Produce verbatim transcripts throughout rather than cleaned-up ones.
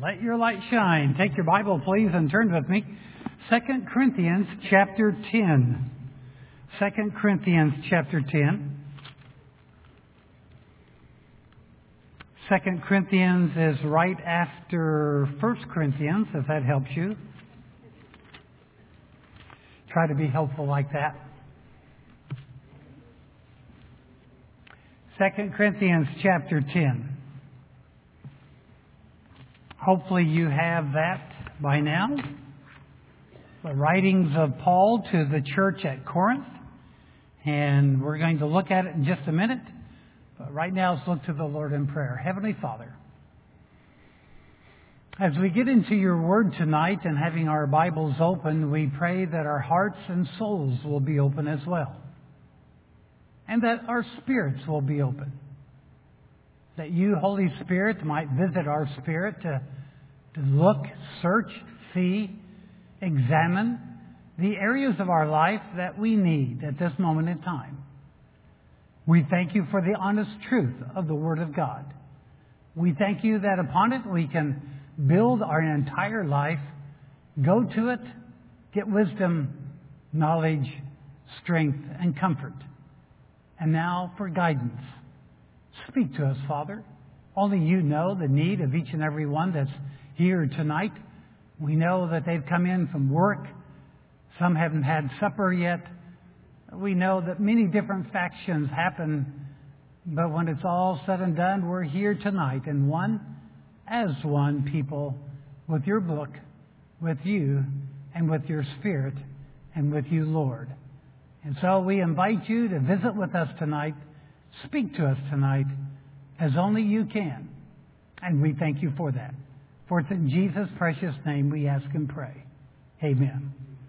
Let your light shine. Take your Bible, please, and turn with me. Second Corinthians chapter ten. Second Corinthians chapter ten. Second Corinthians is right after First Corinthians, if that helps you. Try to be helpful like that. Second Corinthians chapter ten. Hopefully you have that by now. The writings of Paul to the church at Corinth. And we're going to look at it in just a minute. But right now, let's look to the Lord in prayer. Heavenly Father, as we get into your word tonight and having our Bibles open, we pray that our hearts and souls will be open as well. And that our spirits will be open. That you, Holy Spirit, might visit our spirit to, to look, search, see, examine the areas of our life that we need at this moment in time. We thank you for the honest truth of the Word of God. We thank you that upon it we can build our entire life, go to it, get wisdom, knowledge, strength, and comfort. And now for guidance. Speak to us, Father. Only you know the need of each and every one that's here tonight. We know that they've come in from work. Some haven't had supper yet. We know that many different factions happen. But when it's all said and done, we're here tonight in one, as one people, with your book, with you, and with your Spirit, and with you, Lord. And so we invite you to visit with us tonight. Speak to us tonight as only you can. And we thank you for that. For it's in Jesus' precious name we ask and pray. Amen.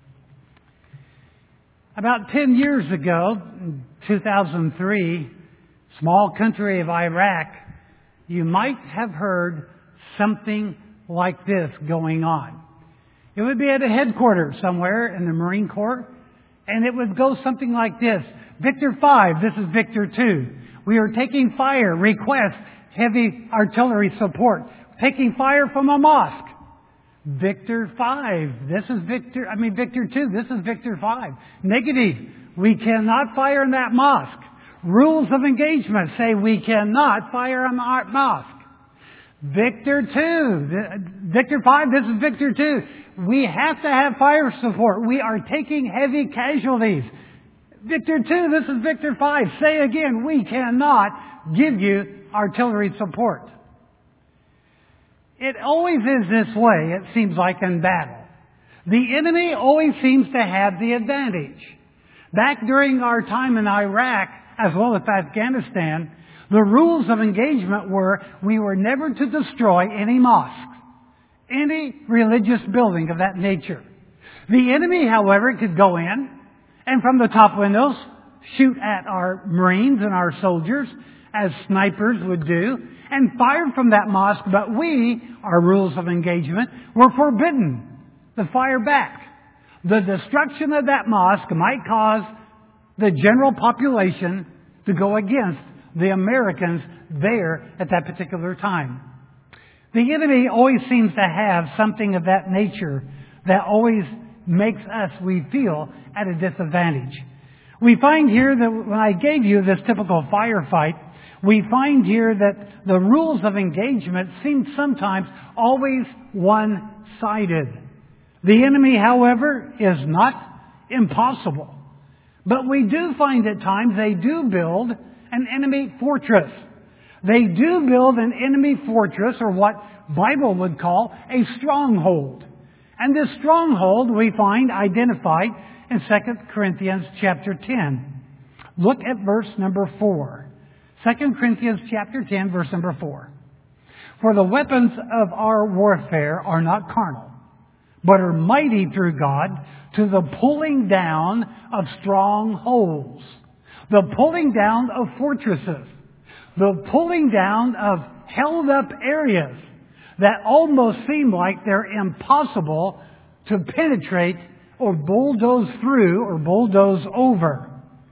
About ten years ago, in two thousand three, small country of Iraq, you might have heard something like this going on. It would be at a headquarters somewhere in the Marine Corps, and it would go something like this. Victor five, this is Victor two. We are taking fire, request heavy artillery support. Taking fire from a mosque. Victor five, this is Victor, I mean Victor two, this is Victor five. Negative, we cannot fire in that mosque. Rules of engagement say we cannot fire on a mosque. Victor two, Victor five, this is Victor two. We have to have fire support. We are taking heavy casualties. Victor two, this is Victor five. Say again, we cannot give you artillery support. It always is this way, it seems like, in battle. The enemy always seems to have the advantage. Back during our time in Iraq, as well as Afghanistan, the rules of engagement were we were never to destroy any mosques, any religious building of that nature. The enemy, however, could go in and from the top windows shoot at our Marines and our soldiers, as snipers would do, and fire from that mosque. But we, our rules of engagement, were forbidden to fire back. The destruction of that mosque might cause the general population to go against the Americans there at that particular time. The enemy always seems to have something of that nature that always makes us, we feel, at a disadvantage. We find here that when I gave you this typical firefight, we find here that the rules of engagement seem sometimes always one-sided. The enemy, however, is not impossible. But we do find at times they do build an enemy fortress. They do build an enemy fortress, or what Bible would call a stronghold. And this stronghold we find identified in Second Corinthians chapter ten. Look at verse number four. Second Corinthians chapter ten, verse number four. For the weapons of our warfare are not carnal, but are mighty through God to the pulling down of strongholds, the pulling down of fortresses, the pulling down of held up areas that almost seem like they're impossible to penetrate or bulldoze through or bulldoze over.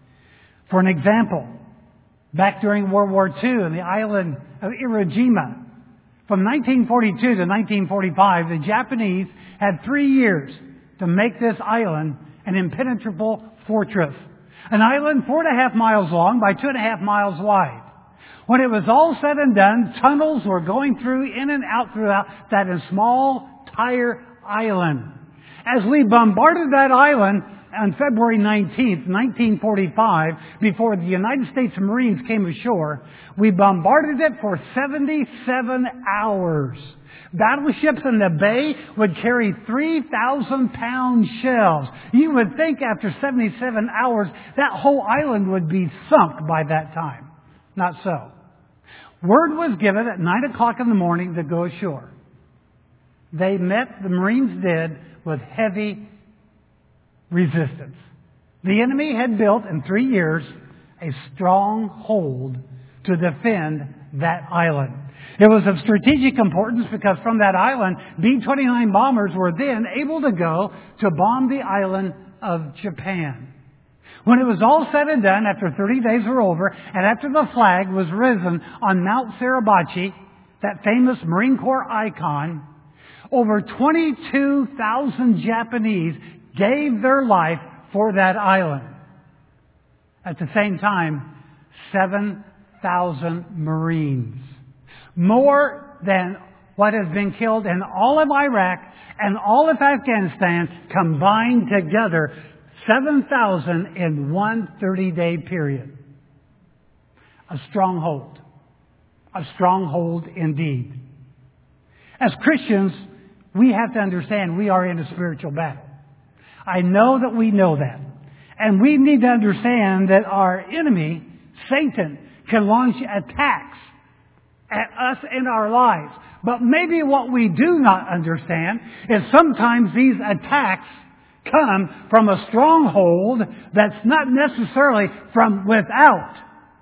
For an example, back during World War Two in the island of Iwo Jima, From nineteen forty-two to nineteen forty-five, the Japanese had three years to make this island an impenetrable fortress. An island four and a half miles long by two and a half miles wide. When it was all said and done, tunnels were going through, in and out throughout that small tire island. As we bombarded that island on February nineteenth, nineteen forty-five, before the United States Marines came ashore, we bombarded it for seventy-seven hours. Battleships in the bay would carry three thousand pound shells. You would think after seventy-seven hours, that whole island would be sunk by that time. Not so. Word was given at nine o'clock in the morning to go ashore. They met, the Marines did, with heavy resistance. The enemy had built in three years a strong hold to defend that island. It was of strategic importance because from that island, B twenty-nine bombers were then able to go to bomb the island of Japan. When it was all said and done, after thirty days were over, and after the flag was risen on Mount Suribachi, that famous Marine Corps icon, over twenty-two thousand Japanese gave their life for that island. At the same time, seven thousand Marines. More than what has been killed in all of Iraq and all of Afghanistan combined together, seven thousand in one thirty-day period. A stronghold. A stronghold indeed. As Christians, we have to understand we are in a spiritual battle. I know that we know that. And we need to understand that our enemy, Satan, can launch attacks at us in our lives. But maybe what we do not understand is sometimes these attacks come from a stronghold that's not necessarily from without,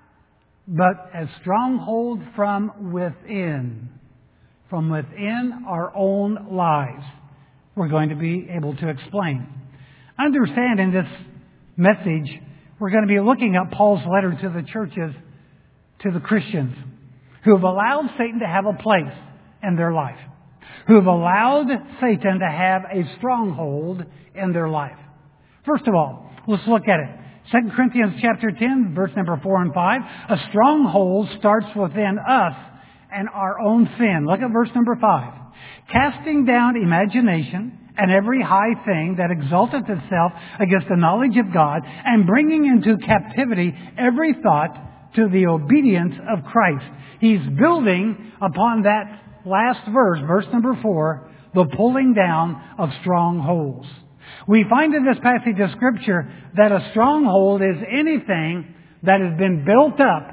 but a stronghold from within. From within our own lives. We're going to be able to explain. Understand in this message, we're going to be looking at Paul's letter to the churches, to the Christians, who have allowed Satan to have a place in their life. Who have allowed Satan to have a stronghold in their life. First of all, let's look at it. Second Corinthians chapter ten, verse number four and five. A stronghold starts within us and our own sin. Look at verse number five. Casting down imagination and every high thing that exalteth itself against the knowledge of God, and bringing into captivity every thought to the obedience of Christ. He's building upon that last verse, verse number four, the pulling down of strongholds. We find in this passage of Scripture that a stronghold is anything that has been built up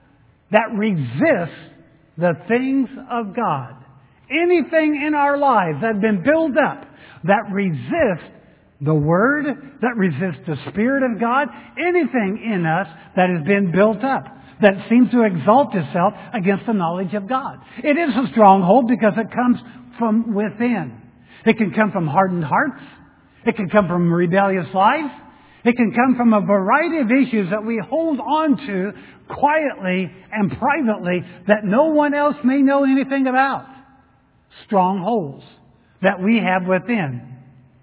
that resists the things of God. Anything in our lives that has been built up that resists the Word, that resists the Spirit of God, anything in us that has been built up that seems to exalt itself against the knowledge of God. It is a stronghold because it comes from within. It can come from hardened hearts. It can come from rebellious lives. It can come from a variety of issues that we hold on to quietly and privately that no one else may know anything about. Strongholds that we have within.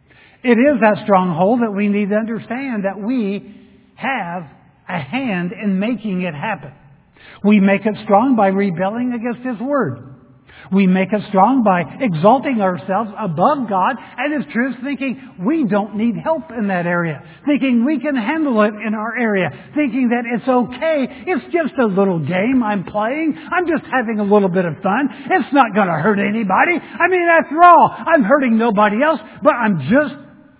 It is that stronghold that we need to understand that we have a hand in making it happen. We make it strong by rebelling against His Word. We make it strong by exalting ourselves above God and His truth, thinking we don't need help in that area. Thinking we can handle it in our area. Thinking that it's okay. It's just a little game I'm playing. I'm just having a little bit of fun. It's not going to hurt anybody. I mean, after all, I'm hurting nobody else, but I'm just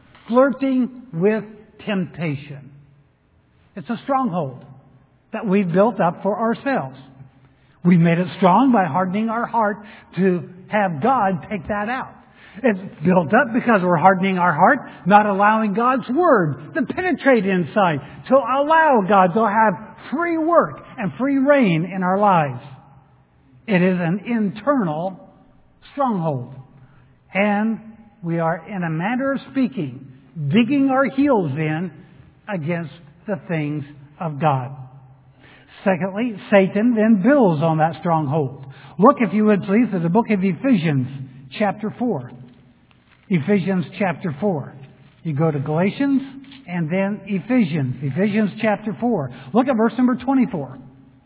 flirting with temptation. It's a stronghold that we've built up for ourselves. We made it strong by hardening our heart to have God take that out. It's built up because we're hardening our heart, not allowing God's Word to penetrate inside, to allow God to have free work and free reign in our lives. It is an internal stronghold. And we are, in a manner of speaking, digging our heels in against the things of God. Secondly, Satan then builds on that stronghold. Look, if you would please, at the book of Ephesians, chapter four. Ephesians chapter four. You go to Galatians and then Ephesians. Ephesians chapter four. Look at verse number twenty-four.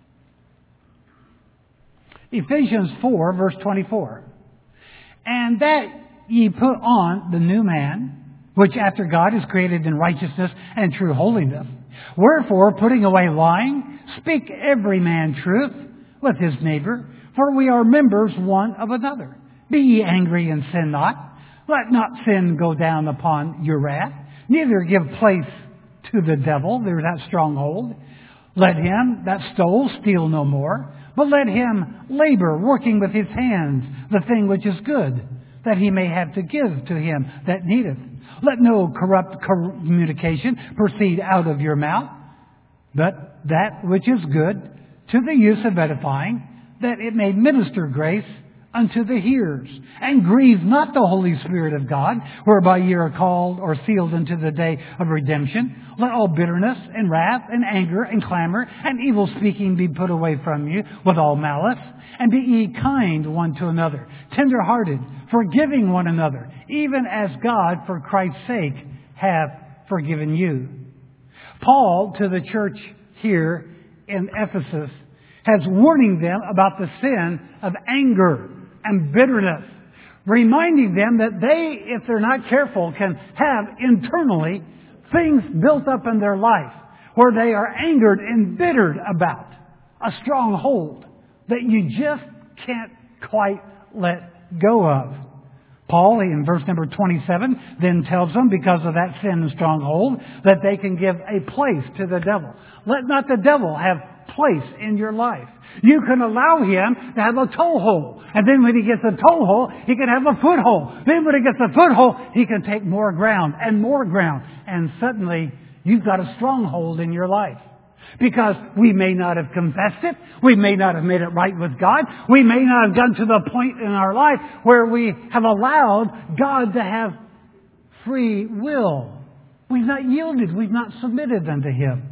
Ephesians four, verse twenty-four. And that ye put on the new man, which after God is created in righteousness and true holiness. Wherefore, putting away lying, speak every man truth with his neighbor, for we are members one of another. Be ye angry and sin not. Let not sin go down upon your wrath. Neither give place to the devil. There's that stronghold. Let him that stole steal no more, but let him labor, working with his hands, the thing which is good, that he may have to give to him that needeth. Let no corrupt communication proceed out of your mouth, but that which is good, to the use of edifying, that it may minister grace unto the hearers. And grieve not the Holy Spirit of God, whereby ye are called or sealed unto the day of redemption. Let all bitterness and wrath and anger and clamor and evil speaking be put away from you with all malice. And be ye kind one to another, tender-hearted, forgiving one another, even as God for Christ's sake hath forgiven you. Paul, to the church here in Ephesus, has warning them about the sin of anger and bitterness, reminding them that they, if they're not careful, can have internally things built up in their life where they are angered and bittered about, a stronghold that you just can't quite let go of. Paul, in verse number twenty-seven, then tells them, because of that sin and stronghold, that they can give a place to the devil. Let not the devil have place in your life. You can allow him to have a toehold. And then when he gets a toehold, he can have a foothold. Then when he gets a foothold, he can take more ground and more ground. And suddenly, you've got a stronghold in your life. Because we may not have confessed it. We may not have made it right with God. We may not have gotten to the point in our life where we have allowed God to have free will. We've not yielded. We've not submitted unto Him.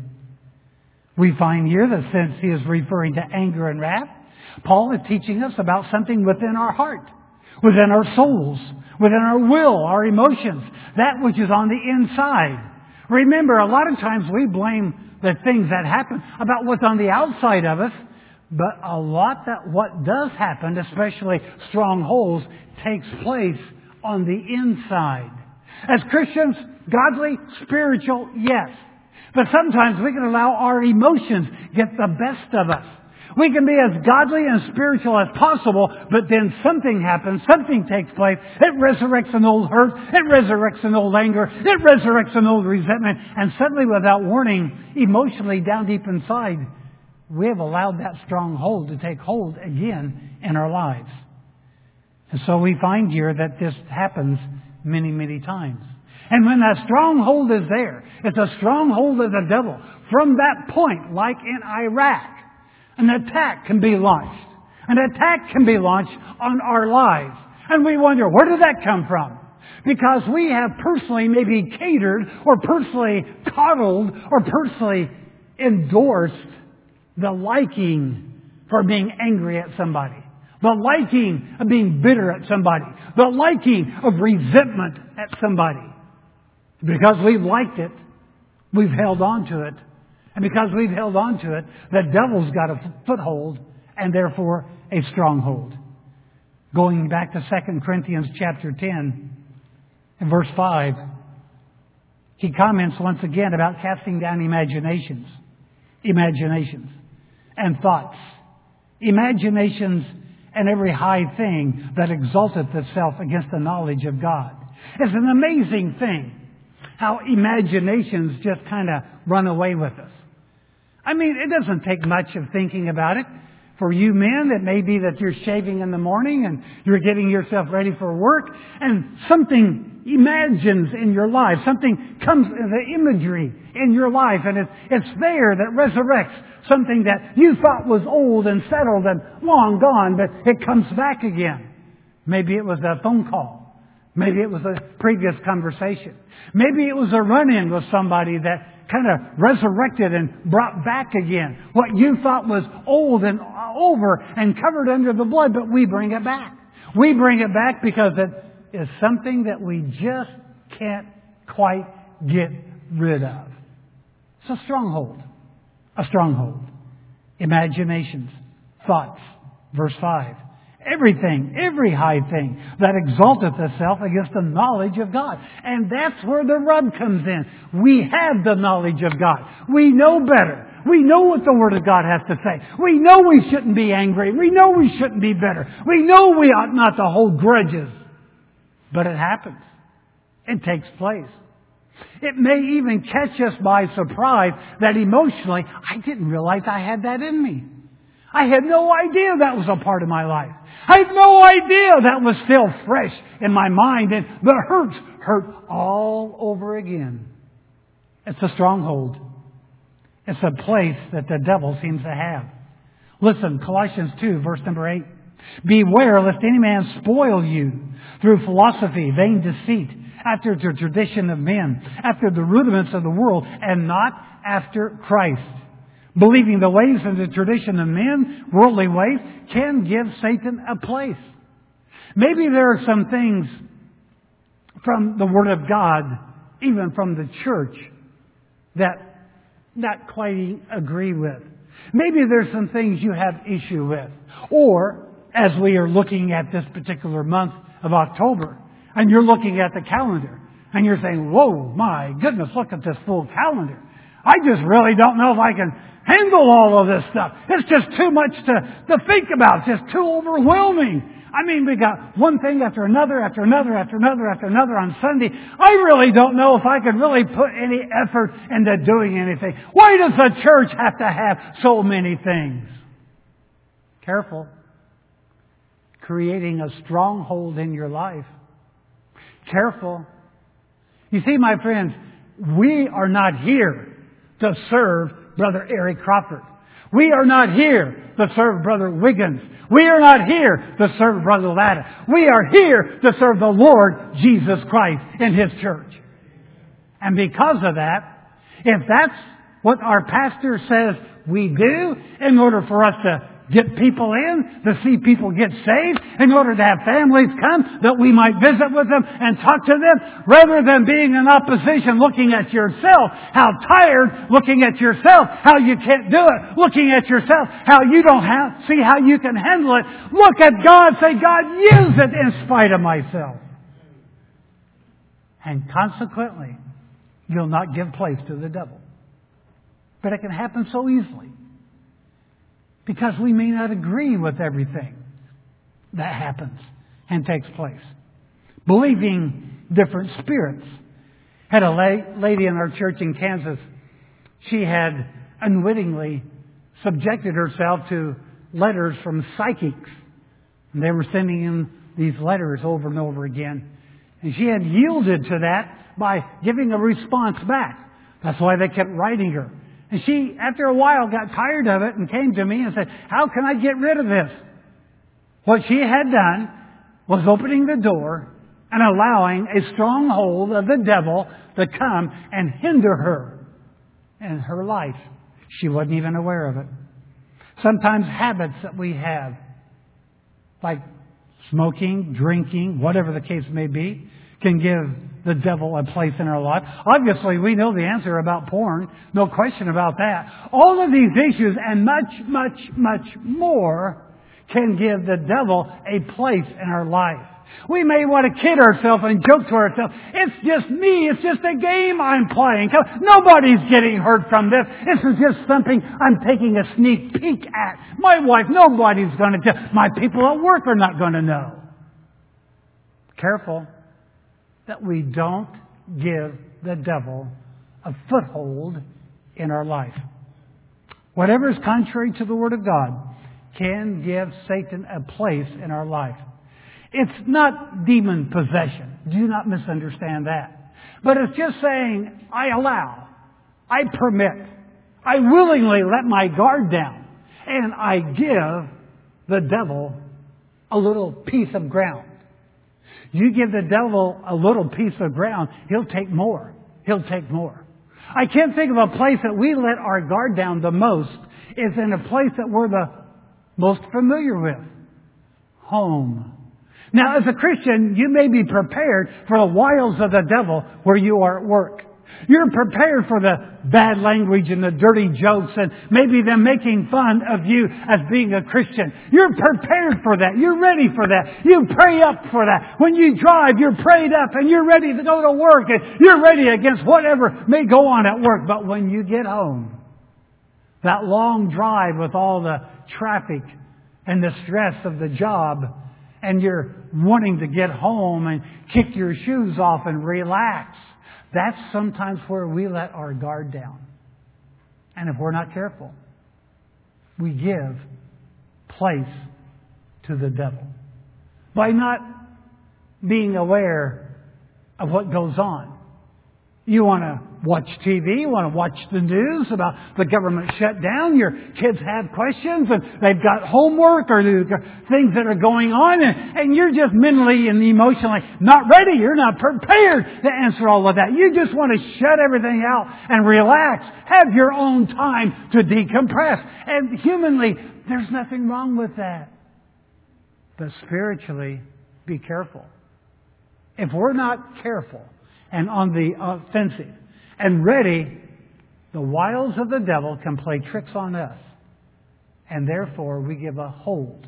We find here that since he is referring to anger and wrath, Paul is teaching us about something within our heart, within our souls, within our will, our emotions, that which is on the inside. Remember, a lot of times we blame the things that happen about what's on the outside of us, but a lot that what does happen, especially strongholds, takes place on the inside. As Christians, godly, spiritual, yes. But sometimes we can allow our emotions get the best of us. We can be as godly and spiritual as possible, but then something happens, something takes place. It resurrects an old hurt, it resurrects an old anger, it resurrects an old resentment, and suddenly without warning, emotionally down deep inside, we have allowed that stronghold to take hold again in our lives. And so we find here that this happens many, many times. And when that stronghold is there, it's a stronghold of the devil. From that point, like in Iraq, an attack can be launched. An attack can be launched on our lives. And we wonder, where did that come from? Because we have personally maybe catered or personally coddled or personally endorsed the liking for being angry at somebody. The liking of being bitter at somebody. The liking of resentment at somebody. Because we've liked it, we've held on to it. And because we've held on to it, the devil's got a foothold and therefore a stronghold. Going back to Second Corinthians chapter ten and verse five, he comments once again about casting down imaginations. Imaginations and thoughts. Imaginations and every high thing that exalteth itself against the knowledge of God. It's an amazing thing how imaginations just kind of run away with us. I mean, it doesn't take much of thinking about it. For you men, it may be that you're shaving in the morning and you're getting yourself ready for work and something imagines in your life. Something comes in the imagery in your life and it's, it's there that resurrects something that you thought was old and settled and long gone, but it comes back again. Maybe it was a phone call. Maybe it was a previous conversation. Maybe it was a run-in with somebody that kind of resurrected and brought back again. What you thought was old and over and covered under the blood, but we bring it back. We bring it back because it is something that we just can't quite get rid of. It's a stronghold. A stronghold. Imaginations. Thoughts. Verse five. Everything, every high thing that exalteth itself against the knowledge of God. And that's where the rub comes in. We have the knowledge of God. We know better. We know what the Word of God has to say. We know we shouldn't be angry. We know we shouldn't be bitter. We know we ought not to hold grudges. But it happens. It takes place. It may even catch us by surprise that emotionally, I didn't realize I had that in me. I had no idea that was a part of my life. I had no idea that was still fresh in my mind, and the hurts hurt all over again. It's a stronghold. It's a place that the devil seems to have. Listen, Colossians two, verse number eight. Beware lest any man spoil you through philosophy, vain deceit, after the tradition of men, after the rudiments of the world, and not after Christ. Believing the ways and the tradition of men, worldly ways, can give Satan a place. Maybe there are some things from the Word of God, even from the church, that not quite agree with. Maybe there's some things you have issue with. Or, as we are looking at this particular month of October, and you're looking at the calendar, and you're saying, whoa, my goodness, look at this full calendar. I just really don't know if I can handle all of this stuff. It's just too much to, to think about. It's just too overwhelming. I mean, we got one thing after another, after another, after another, after another on Sunday. I really don't know if I could really put any effort into doing anything. Why does the church have to have so many things? Careful. Creating a stronghold in your life. Careful. You see, my friends, we are not here to serve Brother Eric Crawford. We are not here to serve Brother Wiggins. We are not here to serve Brother Latta. We are here to serve the Lord Jesus Christ in His church. And because of that, if that's what our pastor says we do in order for us to get people in, to see people get saved, in order to have families come, that we might visit with them and talk to them, rather than being in opposition, looking at yourself, how tired, looking at yourself, how you can't do it, looking at yourself, how you don't have, see how you can handle it. Look at God, say, God, use it in spite of myself. And consequently, you'll not give place to the devil. But it can happen so easily. Because we may not agree with everything that happens and takes place. Believing different spirits. Had a la- lady in our church in Kansas. She had unwittingly subjected herself to letters from psychics. And they were sending in these letters over and over again. And she had yielded to that by giving a response back. That's why they kept writing her. And she, after a while, got tired of it and came to me and said, how can I get rid of this? What she had done was opening the door and allowing a stronghold of the devil to come and hinder her in her life. She wasn't even aware of it. Sometimes habits that we have, like smoking, drinking, whatever the case may be, can give the devil a place in our life. Obviously, we know the answer about porn. No question about that. All of these issues and much, much, much more can give the devil a place in our life. We may want to kid ourselves and joke to ourselves. It's just me. It's just a game I'm playing. Nobody's getting hurt from this. This is just something I'm taking a sneak peek at. My wife, nobody's going to tell. My people at work are not going to know. Careful that we don't give the devil a foothold in our life. Whatever is contrary to the Word of God can give Satan a place in our life. It's not demon possession. Do not misunderstand that. But it's just saying, I allow, I permit, I willingly let my guard down, and I give the devil a little piece of ground. You give the devil a little piece of ground, he'll take more. He'll take more. I can't think of a place that we let our guard down the most is in a place that we're the most familiar with. Home. Now, as a Christian, you may be prepared for the wiles of the devil where you are at work. You're prepared for the bad language and the dirty jokes and maybe them making fun of you as being a Christian. You're prepared for that. You're ready for that. You pray up for that. When you drive, you're prayed up and you're ready to go to work and you're ready against whatever may go on at work. But when you get home, that long drive with all the traffic and the stress of the job, and you're wanting to get home and kick your shoes off and relax, that's sometimes where we let our guard down. And if we're not careful, we give place to the devil. By not being aware of what goes on. You want to watch T V, you want to watch the news about the government shutdown, your kids have questions and they've got homework or things that are going on and, and you're just mentally and emotionally not ready, you're not prepared to answer all of that. You just want to shut everything out and relax, have your own time to decompress. And humanly, there's nothing wrong with that. But spiritually, be careful. If we're not careful and on the offensive and ready, the wiles of the devil can play tricks on us. And therefore, we give a hold,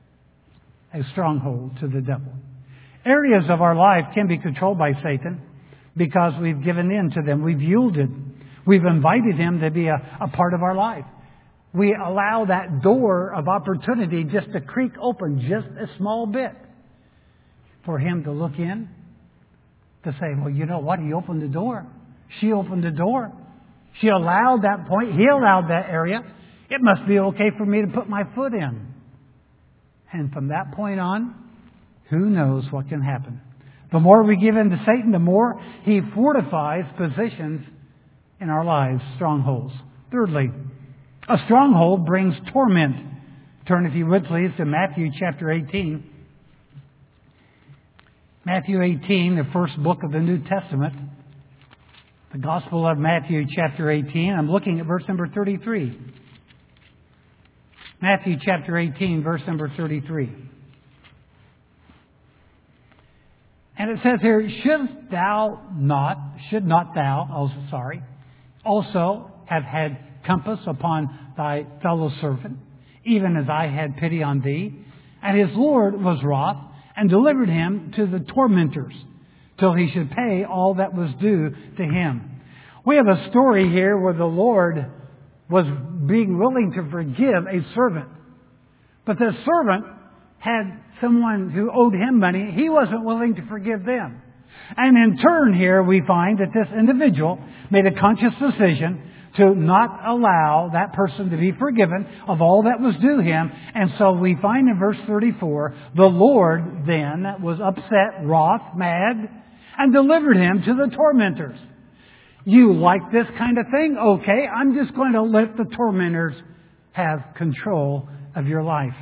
a stronghold to the devil. Areas of our life can be controlled by Satan because we've given in to them. We've yielded. We've invited him to be a, a part of our life. We allow that door of opportunity just to creak open just a small bit for him to look in, to say, well, you know what? He opened the door. She opened the door. She allowed that point. He allowed that area. It must be okay for me to put my foot in. And from that point on, who knows what can happen. The more we give in to Satan, the more he fortifies positions in our lives, strongholds. Thirdly, a stronghold brings torment. Turn, if you would, please, to Matthew chapter eighteen. Matthew eighteen, the first book of the New Testament. The Gospel of Matthew chapter eighteen. I'm looking at verse number thirty-three. Matthew chapter eighteen, verse number thirty-three. And it says here, should thou not, should not thou, oh sorry, also have had compass upon thy fellow servant, even as I had pity on thee? And his Lord was wroth, and delivered him to the tormentors, till he should pay all that was due to him. We have a story here where the Lord was being willing to forgive a servant. But the servant had someone who owed him money. He wasn't willing to forgive them. And in turn here we find that this individual made a conscious decision to not allow that person to be forgiven of all that was due him. And so we find in verse thirty-four, the Lord then was upset, wroth, mad, and delivered him to the tormentors. You like this kind of thing? Okay, I'm just going to let the tormentors have control of your life.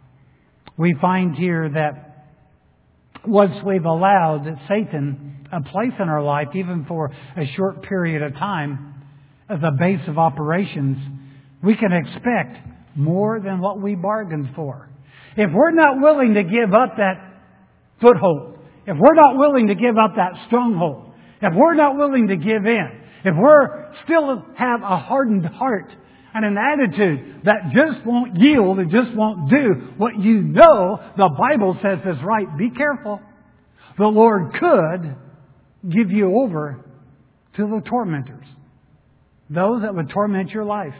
We find here that once we've allowed Satan a place in our life, even for a short period of time, as a base of operations, we can expect more than what we bargained for. If we're not willing to give up that foothold, if we're not willing to give up that stronghold, if we're not willing to give in, if we're still have a hardened heart and an attitude that just won't yield and just won't do what you know the Bible says is right, be careful. The Lord could give you over to the tormentors. Those that would torment your life.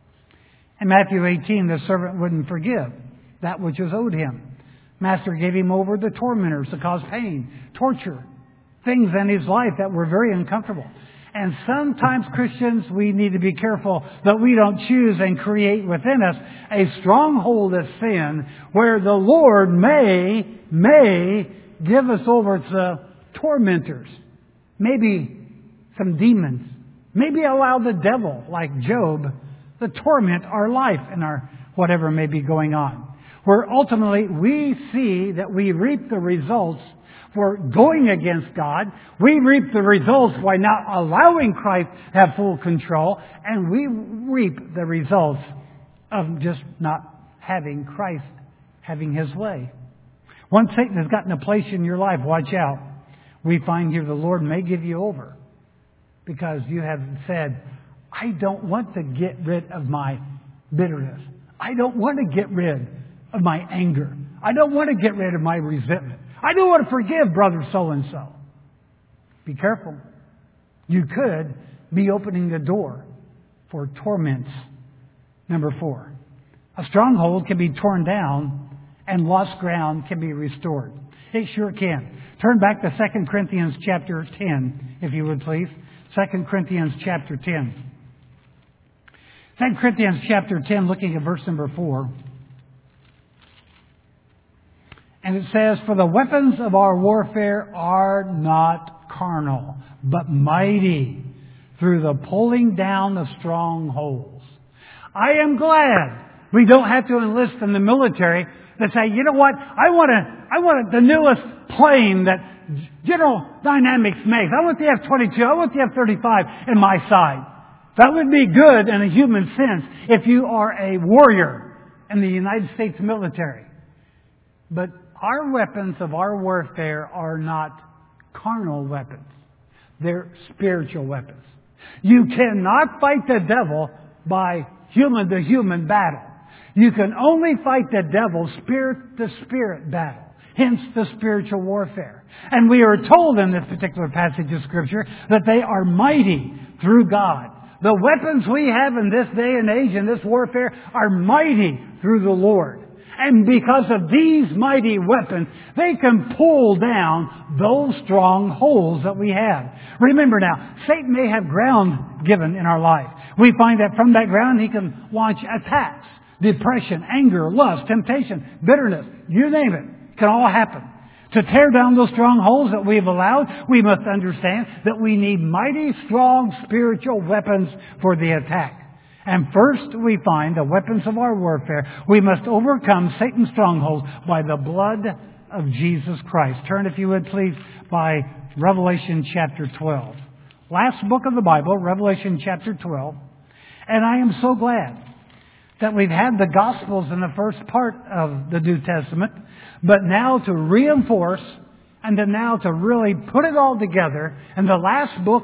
In Matthew eighteen, the servant wouldn't forgive that which was owed him. Master gave him over to tormentors to cause pain, torture, things in his life that were very uncomfortable. And sometimes, Christians, we need to be careful that we don't choose and create within us a stronghold of sin where the Lord may, may give us over to tormentors. Maybe some demons. Maybe allow the devil, like Job, to torment our life and our whatever may be going on. Where ultimately we see that we reap the results for going against God. We reap the results by not allowing Christ to have full control. And we reap the results of just not having Christ having His way. Once Satan has gotten a place in your life, watch out. We find here the Lord may give you over because you have said, I don't want to get rid of my bitterness. I don't want to get rid of my anger. I don't want to get rid of my resentment. I don't want to forgive brother so-and-so. Be careful. You could be opening the door for torments. Number four, a stronghold can be torn down and lost ground can be restored. It sure can. Turn back to Second Corinthians chapter ten, if you would please. Second Corinthians chapter ten. Second Corinthians chapter ten, looking at verse number four. And it says, for the weapons of our warfare are not carnal, but mighty through the pulling down of strongholds. I am glad we don't have to enlist in the military that say, you know what, I want to, I want the newest plane that General Dynamics makes. I want the F twenty-two, I want the F thirty-five in my side. That would be good in a human sense if you are a warrior in the United States military. But our weapons of our warfare are not carnal weapons. They're spiritual weapons. You cannot fight the devil by human-to-human battle. You can only fight the devil spirit-to-spirit battle. Hence the spiritual warfare. And we are told in this particular passage of Scripture that they are mighty through God. The weapons we have in this day and age in this warfare are mighty through the Lord. And because of these mighty weapons, they can pull down those strongholds that we have. Remember now, Satan may have ground given in our life. We find that from that ground he can launch attacks. Depression, anger, lust, temptation, bitterness, you name it. It can all happen. To tear down those strongholds that we've allowed, we must understand that we need mighty, strong spiritual weapons for the attack. And first we find the weapons of our warfare. We must overcome Satan's strongholds by the blood of Jesus Christ. Turn, if you would please, by Revelation chapter twelve. Last book of the Bible, Revelation chapter twelve. And I am so glad that we've had the Gospels in the first part of the New Testament, but now to reinforce and to now to really put it all together in the last book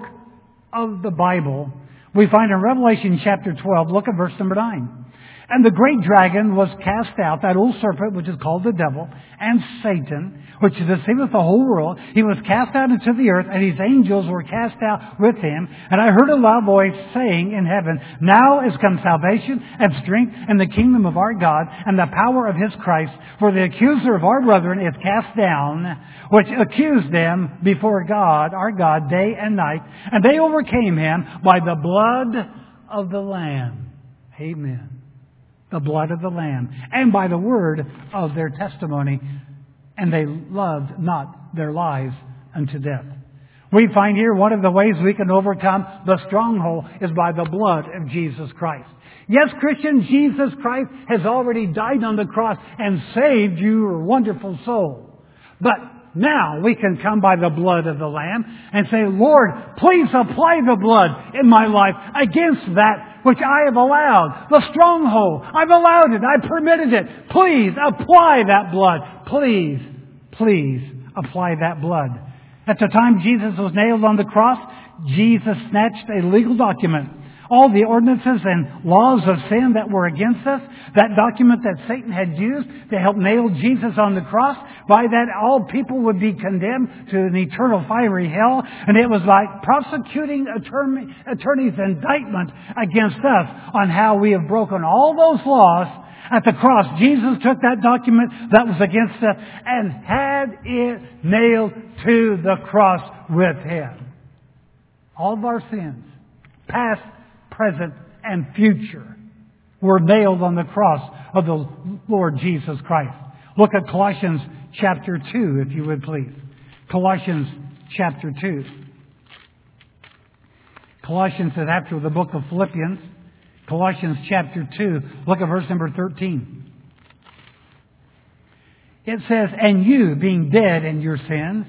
of the Bible, we find in Revelation chapter twelve, look at verse number nine. And the great dragon was cast out, that old serpent which is called the devil, and Satan, which deceiveth the whole world. He was cast out into the earth, and his angels were cast out with him. And I heard a loud voice saying in heaven, now is come salvation and strength and the kingdom of our God and the power of His Christ. For the accuser of our brethren is cast down, which accused them before God, our God, day and night. And they overcame him by the blood of the Lamb. Amen. The blood of the Lamb, and by the word of their testimony, and they loved not their lives unto death. We find here one of the ways we can overcome the stronghold is by the blood of Jesus Christ. Yes, Christian, Jesus Christ has already died on the cross and saved your wonderful soul. But now we can come by the blood of the Lamb and say, Lord, please apply the blood in my life against that which I have allowed. The stronghold. I've allowed it. I permitted it. Please apply that blood. Please, please apply that blood. At the time Jesus was nailed on the cross, Jesus snatched a legal document. All the ordinances and laws of sin that were against us, that document that Satan had used to help nail Jesus on the cross, by that all people would be condemned to an eternal fiery hell. And it was like prosecuting attorney, attorney's indictment against us on how we have broken all those laws. At the cross, Jesus took that document that was against us and had it nailed to the cross with Him. All of our sins, past, present, and future, were nailed on the cross of the Lord Jesus Christ. Look at Colossians chapter two, if you would please. Colossians chapter two. Colossians is after the book of Philippians. Colossians chapter two, look at verse number thirteen. It says, and you, being dead in your sins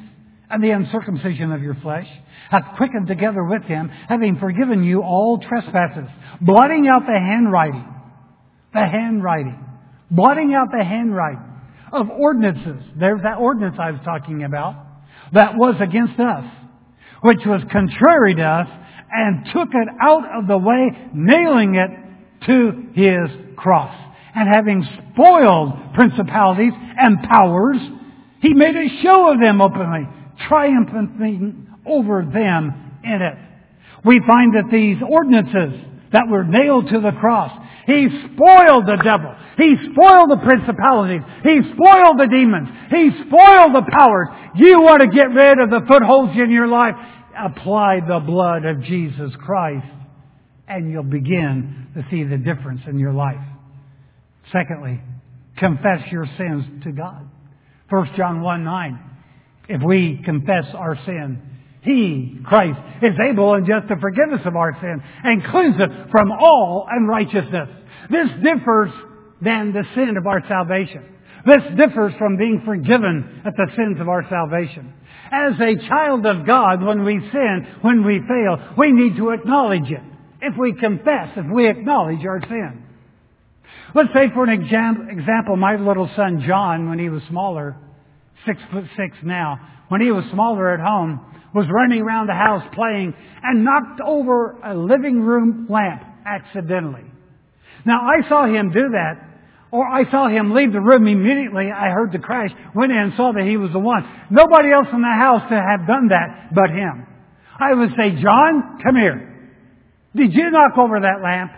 and the uncircumcision of your flesh, hath quickened together with him, having forgiven you all trespasses, blotting out the handwriting, the handwriting, blotting out the handwriting of ordinances. There's that ordinance I was talking about that was against us, which was contrary to us, and took it out of the way, nailing it to his cross. And having spoiled principalities and powers, he made a show of them openly, triumphing over them in it. We find that these ordinances that were nailed to the cross, he spoiled the devil. He spoiled the principalities. He spoiled the demons. He spoiled the powers. You want to get rid of the footholds in your life? Apply the blood of Jesus Christ, and you'll begin to see the difference in your life. Secondly, confess your sins to God. First John one nine. If we confess our sin, He, Christ, is able and just to forgive us of our sin and cleanse us from all unrighteousness. This differs than the sin of our salvation. This differs from being forgiven at the sins of our salvation. As a child of God, when we sin, when we fail, we need to acknowledge it. If we confess, if we acknowledge our sin. Let's say for an exam- example, my little son John, when he was smaller, six foot six now, when he was smaller at home, was running around the house playing and knocked over a living room lamp accidentally. Now I saw him do that, or I saw him leave the room immediately. I heard the crash, went in and saw that he was the one. Nobody else in the house to have done that but him. I would say, John, come here. Did you knock over that lamp?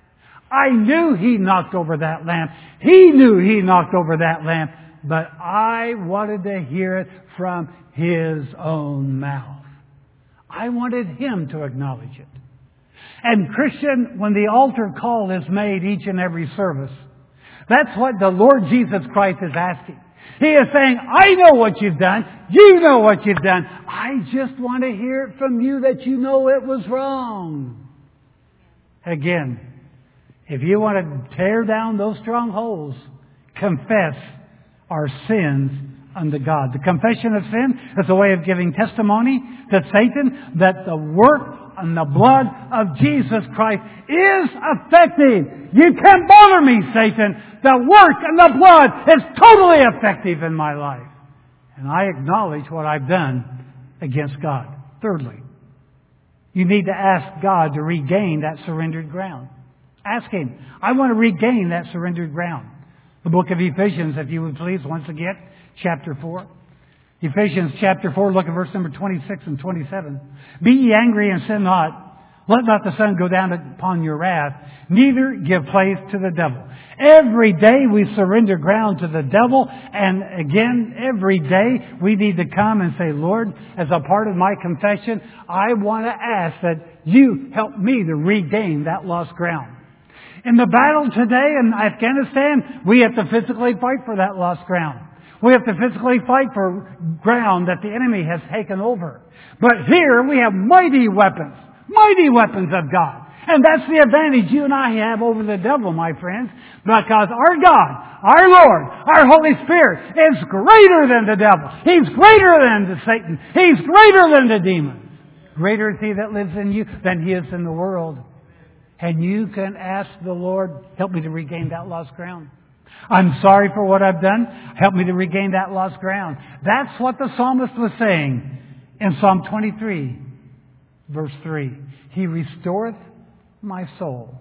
I knew he knocked over that lamp. He knew he knocked over that lamp. But I wanted to hear it from his own mouth. I wanted him to acknowledge it. And Christian, when the altar call is made each and every service, that's what the Lord Jesus Christ is asking. He is saying, I know what you've done. You know what you've done. I just want to hear it from you that you know it was wrong. Again, if you want to tear down those strongholds, confess our sins unto God. The confession of sin is a way of giving testimony to Satan that the work and the blood of Jesus Christ is effective. You can't bother me, Satan. The work and the blood is totally effective in my life. And I acknowledge what I've done against God. Thirdly, you need to ask God to regain that surrendered ground. Ask Him. I want to regain that surrendered ground. The book of Ephesians, if you would please, once again, chapter four. Ephesians chapter four, look at verse number twenty-six and twenty-seven. Be ye angry and sin not. Let not the sun go down upon your wrath. Neither give place to the devil. Every day we surrender ground to the devil. And again, every day we need to come and say, Lord, as a part of my confession, I want to ask that you help me to regain that lost ground. In the battle today in Afghanistan, we have to physically fight for that lost ground. We have to physically fight for ground that the enemy has taken over. But here we have mighty weapons, mighty weapons of God. And that's the advantage you and I have over the devil, my friends, because our God, our Lord, our Holy Spirit is greater than the devil. He's greater than the Satan. He's greater than the demons. Greater is He that lives in you than he is in the world. And you can ask the Lord, help me to regain that lost ground. I'm sorry for what I've done. Help me to regain that lost ground. That's what the psalmist was saying in Psalm twenty-three, verse three. He restoreth my soul.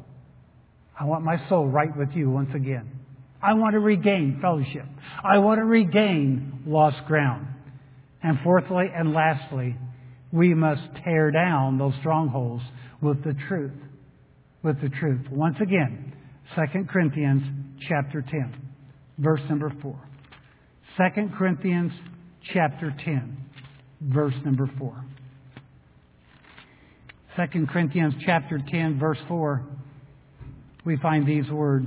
I want my soul right with you once again. I want to regain fellowship. I want to regain lost ground. And fourthly and lastly, we must tear down those strongholds with the truth. With the truth. Once again, Second Corinthians chapter ten, verse number four. Second Corinthians chapter ten, verse number four. Second Corinthians chapter ten, verse four, we find these words.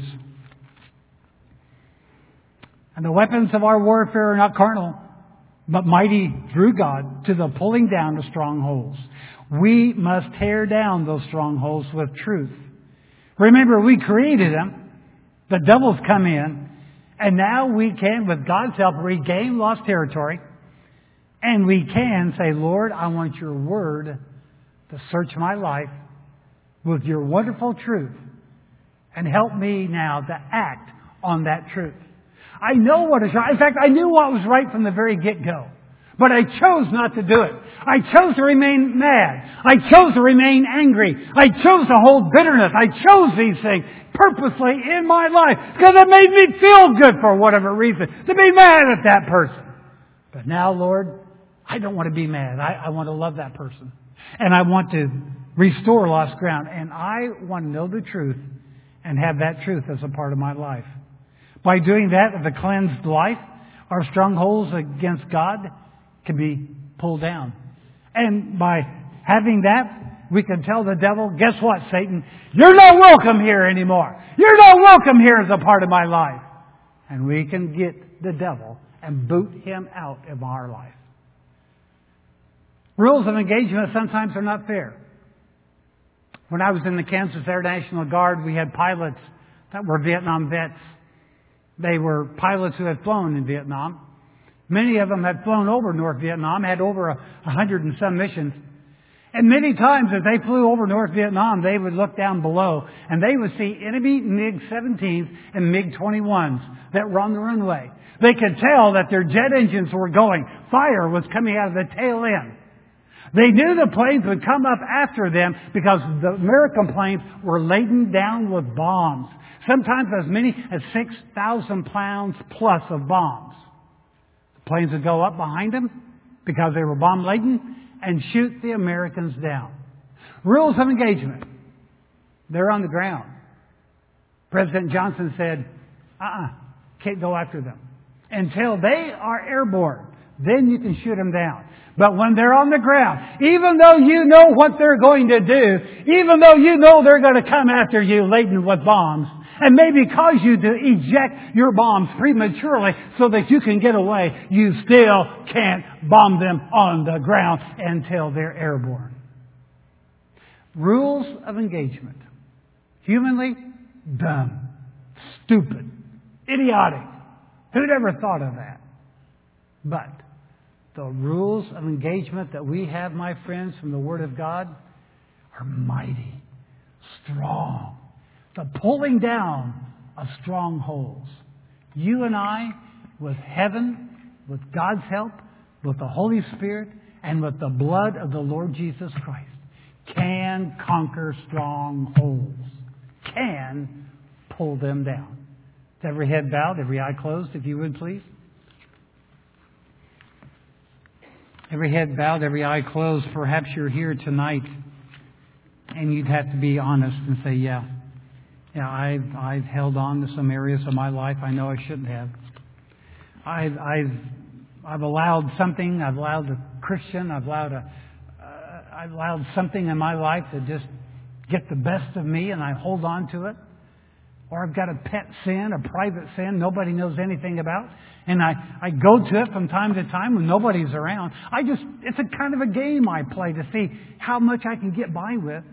And the weapons of our warfare are not carnal, but mighty through God to the pulling down of strongholds. We must tear down those strongholds with truth. Remember, we created them. The devil's come in. And now we can, with God's help, regain lost territory. And we can say, Lord, I want your word to search my life with your wonderful truth and help me now to act on that truth. I know what is right. In fact, I knew what was right from the very get-go. But I chose not to do it. I chose to remain mad. I chose to remain angry. I chose to hold bitterness. I chose these things purposely in my life because it made me feel good for whatever reason to be mad at that person. But now, Lord, I don't want to be mad. I, I want to love that person. And I want to restore lost ground. And I want to know the truth and have that truth as a part of my life. By doing that, with a cleansed life, our strongholds against God can be pulled down. And by having that, we can tell the devil, guess what, Satan? You're not welcome here anymore. You're not welcome here as a part of my life. And we can get the devil and boot him out of our life. Rules of engagement sometimes are not fair. When I was in the Kansas Air National Guard, we had pilots that were Vietnam vets. They were pilots who had flown in Vietnam. Many of them had flown over North Vietnam, had over a hundred and some missions. And many times as they flew over North Vietnam, they would look down below and they would see enemy MiG seventeens and MiG twenty-ones that were on the runway. They could tell that their jet engines were going. Fire was coming out of the tail end. They knew the planes would come up after them because the American planes were laden down with bombs. Sometimes as many as six thousand pounds plus of bombs. The planes would go up behind them because they were bomb laden and shoot the Americans down. Rules of engagement. They're on the ground. President Johnson said, uh-uh, can't go after them. Until they are airborne, then you can shoot them down. But when they're on the ground, even though you know what they're going to do, even though you know they're going to come after you laden with bombs, and maybe cause you to eject your bombs prematurely so that you can get away, you still can't bomb them on the ground until they're airborne. Rules of engagement. Humanly, dumb, stupid, idiotic. Who'd ever thought of that? But the rules of engagement that we have, my friends, from the Word of God are mighty, strong. The pulling down of strongholds. You and I, with heaven, with God's help, with the Holy Spirit, and with the blood of the Lord Jesus Christ, can conquer strongholds. Can pull them down. With every head bowed, every eye closed, if you would, please. Every head bowed, every eye closed. Perhaps you're here tonight and you'd have to be honest and say, yeah, yeah, I've, I've held on to some areas of my life I know I shouldn't have. I've, I've, I've allowed something, I've allowed a Christian, I've allowed a, uh, I've allowed something in my life to just get the best of me and I hold on to it. Or I've got a pet sin, a private sin nobody knows anything about. And I, I go to it from time to time when nobody's around. I just, it's a kind of a game I play to see how much I can get by with.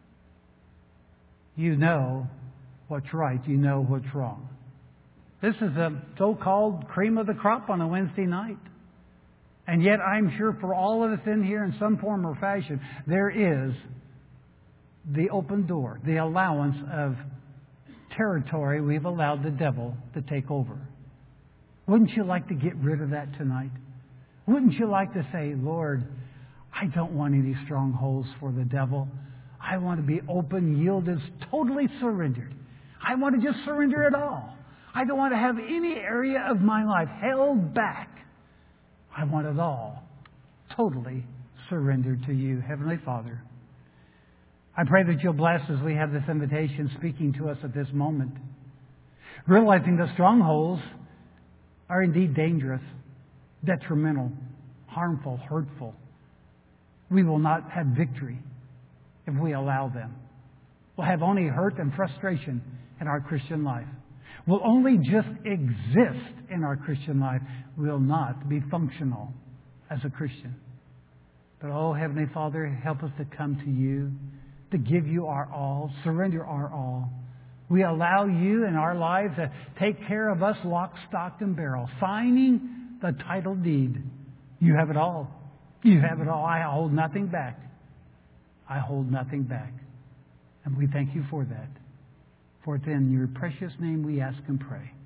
You know what's right. You know what's wrong. This is a so-called cream of the crop on a Wednesday night. And yet I'm sure for all of us in here in some form or fashion, there is the open door, the allowance of territory we've allowed the devil to take over. Wouldn't you like to get rid of that tonight? Wouldn't you like to say, Lord, I don't want any strongholds for the devil. I want to be open, yielded, totally surrendered. I want to just surrender it all. I don't want to have any area of my life held back. I want it all totally surrendered to you, Heavenly Father. I pray that you'll bless as we have this invitation speaking to us at this moment. Realizing that strongholds are indeed dangerous, detrimental, harmful, hurtful. We will not have victory if we allow them. We'll have only hurt and frustration in our Christian life. We'll only just exist in our Christian life. We'll not be functional as a Christian. But, oh, Heavenly Father, help us to come to you, to give you our all, surrender our all. We allow you in our lives to take care of us lock, stock, and barrel, signing the title deed You have it all. You have it all. I hold nothing back. I hold nothing back. And we thank you for that. For it's in your precious name we ask and pray.